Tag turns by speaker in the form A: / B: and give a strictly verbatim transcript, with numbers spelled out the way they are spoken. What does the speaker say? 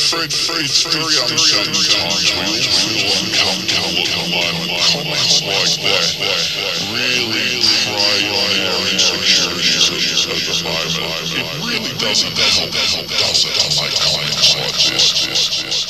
A: Fred, it's very uncertain times. We all feel uncomfortable at the moment. Comments like that really prey on our insecurities at the moment. It really doesn't help, does it, to make comments like this?